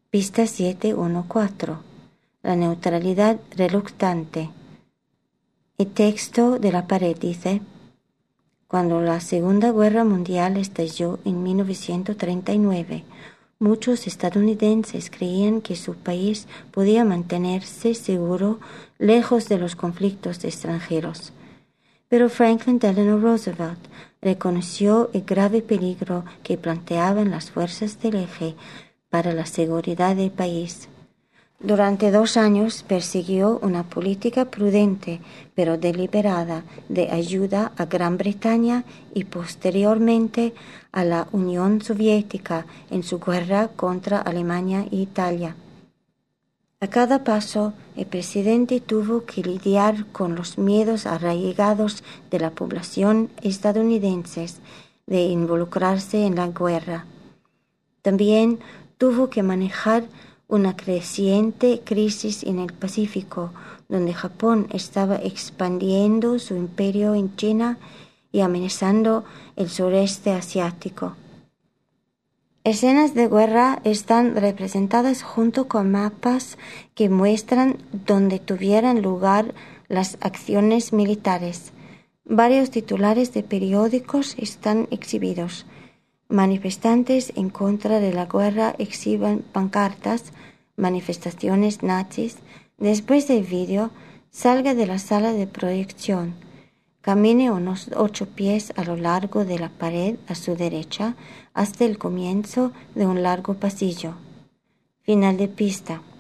Pista 714. La neutralidad reluctante. El texto de la pared dice: cuando la Segunda Guerra Mundial estalló en 1939, muchos estadounidenses creían que su país podía mantenerse seguro lejos de los conflictos extranjeros. Pero Franklin Delano Roosevelt reconoció el grave peligro que planteaban las fuerzas del eje para la seguridad del país. Durante 2 años persiguió una política prudente pero deliberada de ayuda a Gran Bretaña y posteriormente a la Unión Soviética en su guerra contra Alemania e Italia. A cada paso, el presidente tuvo que lidiar con los miedos arraigados de la población estadounidense de involucrarse en la guerra. También tuvo que manejar una creciente crisis en el Pacífico, donde Japón estaba expandiendo su imperio en China y amenazando el sureste asiático. Escenas de guerra están representadas junto con mapas que muestran dónde tuvieran lugar las acciones militares. Varios titulares de periódicos están exhibidos. Manifestantes en contra de la guerra exhiben pancartas, manifestaciones nazis. Después del vídeo, salga de la sala de proyección. Camine unos 8 pies a lo largo de la pared a su derecha hasta el comienzo de un largo pasillo. Final de pista.